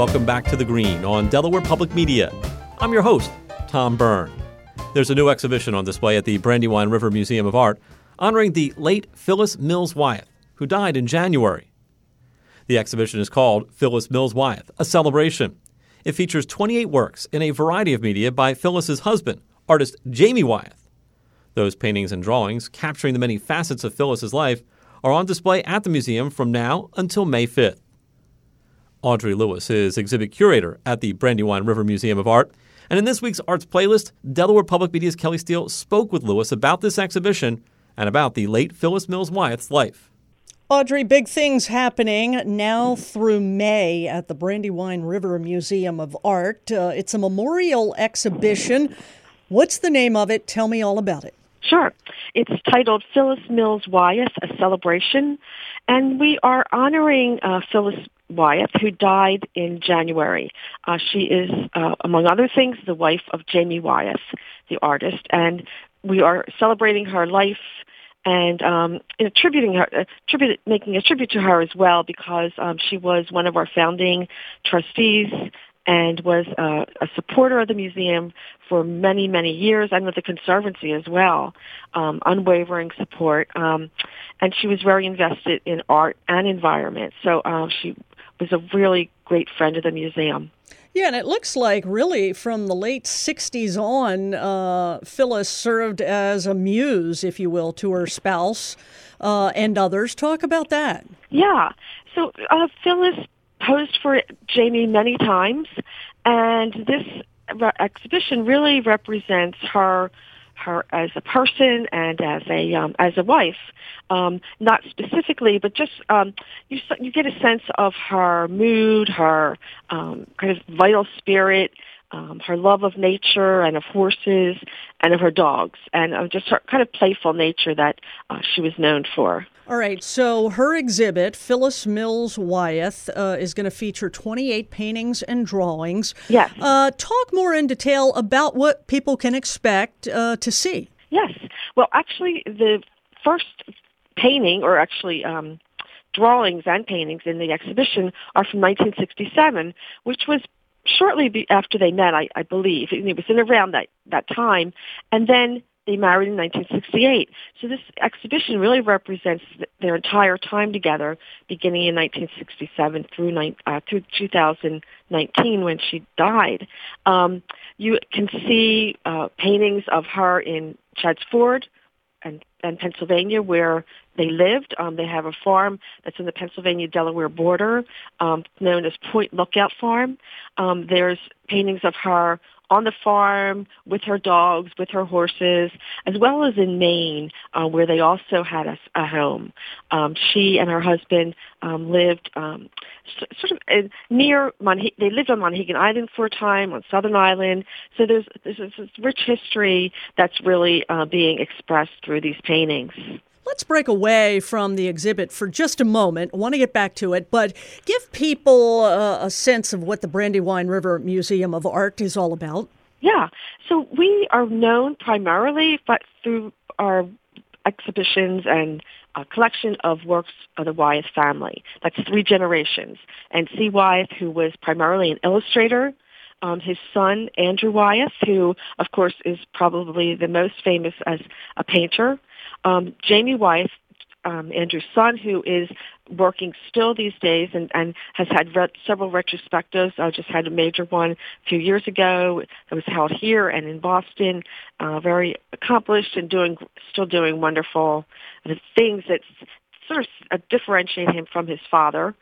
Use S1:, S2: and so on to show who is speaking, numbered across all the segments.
S1: Welcome back to The Green on Delaware Public Media. I'm your host, Tom Byrne. There's a new exhibition on display at the Brandywine River Museum of Art honoring the late Phyllis Mills Wyeth, who died in January. The exhibition is called Phyllis Mills Wyeth, A Celebration. It features 28 works in a variety of media by Phyllis's husband, artist Jamie Wyeth. Those paintings and drawings, capturing the many facets of Phyllis's life, are on display at the museum from now until May 5th. Audrey Lewis is exhibit curator at the Brandywine River Museum of Art. And in this week's Arts Playlist, Delaware Public Media's Kelly Steele spoke with Lewis about this exhibition and about the late Phyllis Mills Wyeth's life.
S2: Audrey, big things happening now through May at the Brandywine River Museum of Art. It's a memorial exhibition. What's the name of it? Tell me all about it.
S3: Sure. It's titled Phyllis Mills Wyeth, A Celebration, and we are honoring Phyllis Wyeth, who died in January. She is, among other things, the wife of Jamie Wyeth, the artist, and we are celebrating her life and making a tribute to her as well, because she was one of our founding trustees and was a supporter of the museum for many, many years, and with the Conservancy as well, unwavering support. And she was very invested in art and environment. So she was a really great friend of the museum.
S2: Yeah, and it looks like really from the late 60s on, Phyllis served as a muse, if you will, to her spouse and others. Talk about that.
S3: Yeah. So Phyllis posed for Jamie many times, and this exhibition really represents her as a person and as a wife. Not specifically, but just you get a sense of her mood, her kind of vital spirit, her love of nature and of horses and of her dogs, and just her kind of playful nature that she was known for.
S2: All right, so her exhibit, Phyllis Mills Wyeth, is going to feature 28 paintings and drawings.
S3: Yes.
S2: Talk more in detail about what people can expect to see.
S3: Yes. Well, actually, the first painting, or actually drawings and paintings in the exhibition, are from 1967, which was shortly after they met, I believe. It was in around that time. And then they married in 1968. So this exhibition really represents their entire time together, beginning in 1967 through 2019 when she died. You can see paintings of her in Chadds Ford and Pennsylvania, where they lived. They have a farm that's in the Pennsylvania-Delaware border, known as Point Lookout Farm. There's paintings of her on the farm with her dogs, with her horses, as well as in Maine, where they also had a home. She and her husband lived sort of near they lived on Monhegan Island for a time, on Southern Island. So there's this rich history that's really being expressed through these paintings.
S2: Let's break away from the exhibit for just a moment. I want to get back to it, but give people a sense of what the Brandywine River Museum of Art is all about.
S3: Yeah. So we are known primarily through our exhibitions and a collection of works of the Wyeth family. That's 3 generations. And C. Wyeth, who was primarily an illustrator, his son, Andrew Wyeth, who, of course, is probably the most famous as a painter, Jamie Wyeth, Andrew's son, who is working still these days and has had several retrospectives. I just had a major one a few years ago that was held here and in Boston. Very accomplished and still doing wonderful things that sort of differentiate him from his father.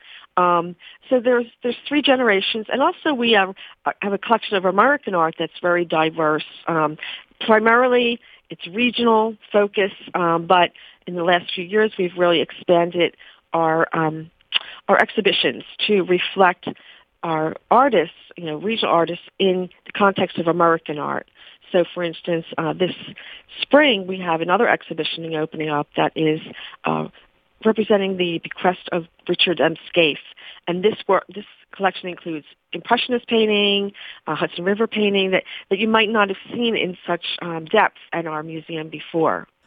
S3: So there's 3 generations, and also we have a collection of American art that's very diverse. Primarily, it's regional focus, but in the last few years, we've really expanded our exhibitions to reflect our artists, regional artists, in the context of American art. So, for instance, this spring we have another exhibition opening up that is representing the bequest of Richard M. Scaife, and this collection includes Impressionist painting, Hudson River painting that you might not have seen in such depth at our museum before.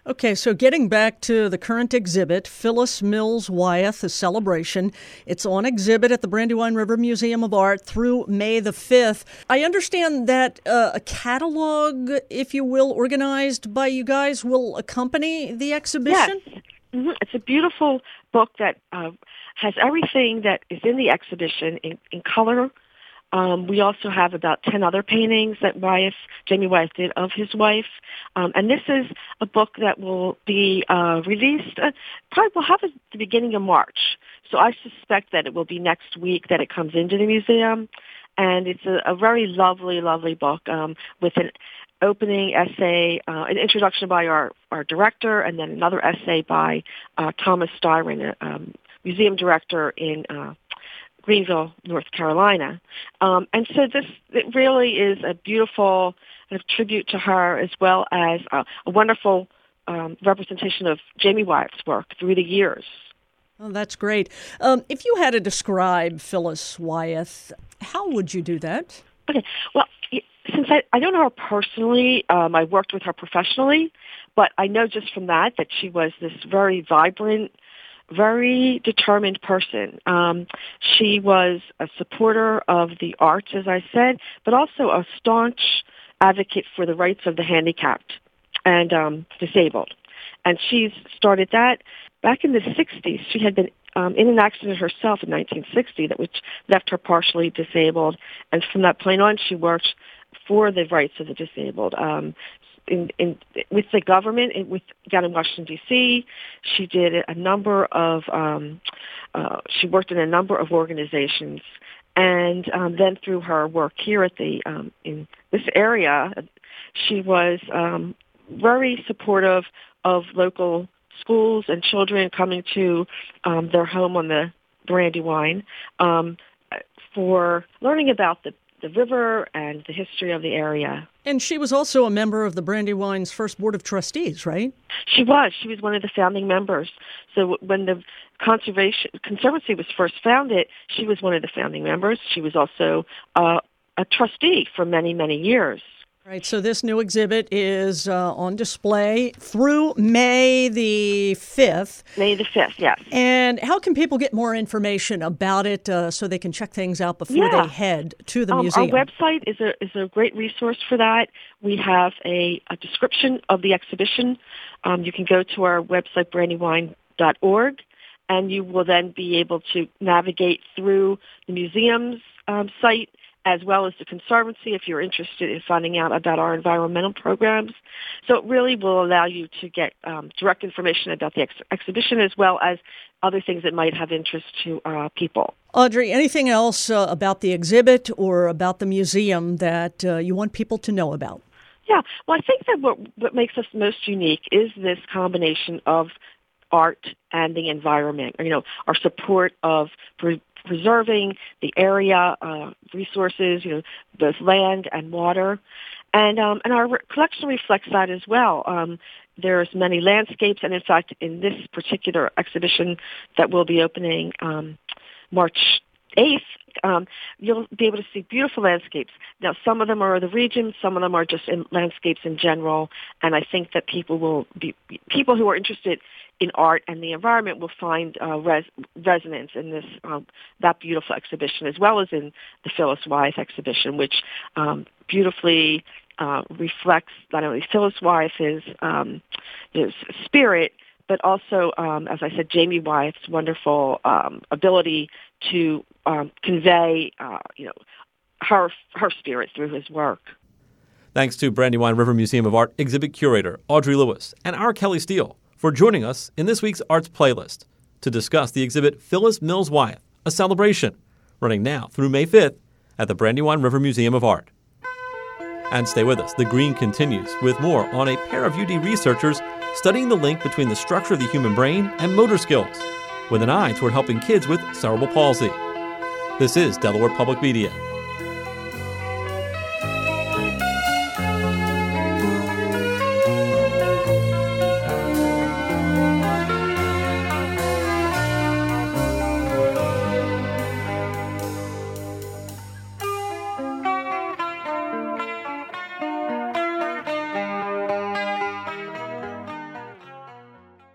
S2: Okay, so getting back to the current exhibit, Phyllis Mills Wyeth, A Celebration. It's on exhibit at the Brandywine River Museum of Art through May the 5th. I understand that a catalog, if you will, organized by you guys will accompany the exhibition?
S3: Yes. It's a beautiful book that has everything that is in the exhibition in color. We also have about 10 other paintings that Jamie Wyeth did of his wife. And this is a book that will be released, probably we'll have it at the beginning of March. So I suspect that it will be next week that it comes into the museum. And it's a very lovely, lovely book with an opening essay, an introduction by our director, and then another essay by Thomas Styron, museum director in Greenville, North Carolina. And so it really is a beautiful tribute to her, as well as a wonderful representation of Jamie Wyeth's work through the years.
S2: Oh, that's great. If you had to describe Phyllis Wyeth, how would you do that?
S3: Okay. Well, since I don't know her personally, I worked with her professionally, but I know just from that she was this very vibrant, very determined person. She was a supporter of the arts, as I said, but also a staunch advocate for the rights of the handicapped and disabled. And she's started that back in the 60s. She had been in an accident herself in 1960 which left her partially disabled. And from that point on, she worked for the rights of the disabled. With the government, down in Washington, D.C., she did a number of, she worked in a number of organizations. And then through her work here at in this area, she was very supportive of local schools and children coming to their home on the Brandywine for learning about the river and the history of the area.
S2: And she was also a member of the Brandywine's first Board of Trustees, right?
S3: She was. She was one of the founding members. So when the Conservancy was first founded, she was one of the founding members. She was also a trustee for many, many years.
S2: Right, so this new exhibit is on display through May the 5th.
S3: May the 5th, yes.
S2: And how can people get more information about it so they can check things out before they head to the museum?
S3: Our website is a great resource for that. We have a description of the exhibition. You can go to our website, brandywine.org, and you will then be able to navigate through the museum's site, as well as the Conservancy, if you're interested in finding out about our environmental programs. So it really will allow you to get direct information about the exhibition, as well as other things that might have interest to people.
S2: Audrey, anything else about the exhibit or about the museum that you want people to know about?
S3: Yeah, well, I think that what makes us most unique is this combination of art and the environment, our support of preserving the area, resources, both land and water. And our collection reflects that as well. There's many landscapes, and in fact, in this particular exhibition that will be opening March 8th, you'll be able to see beautiful landscapes. Now, some of them are the region, some of them are just in landscapes in general, and I think that people who are interested in art and the environment will find resonance in this that beautiful exhibition, as well as in the Phyllis Wyeth exhibition, which beautifully reflects not only Phyllis Wyeth's spirit, but also, as I said, Jamie Wyeth's wonderful ability to convey, her spirit through his work.
S1: Thanks to Brandywine River Museum of Art exhibit curator Audrey Lewis and our Kelly Steele for joining us in this week's Arts Playlist to discuss the exhibit Phyllis Mills Wyeth, A Celebration, running now through May 5th at the Brandywine River Museum of Art. And stay with us. The Green continues with more on a pair of UD researchers studying the link between the structure of the human brain and motor skills, with an eye toward helping kids with cerebral palsy. This is Delaware Public Media.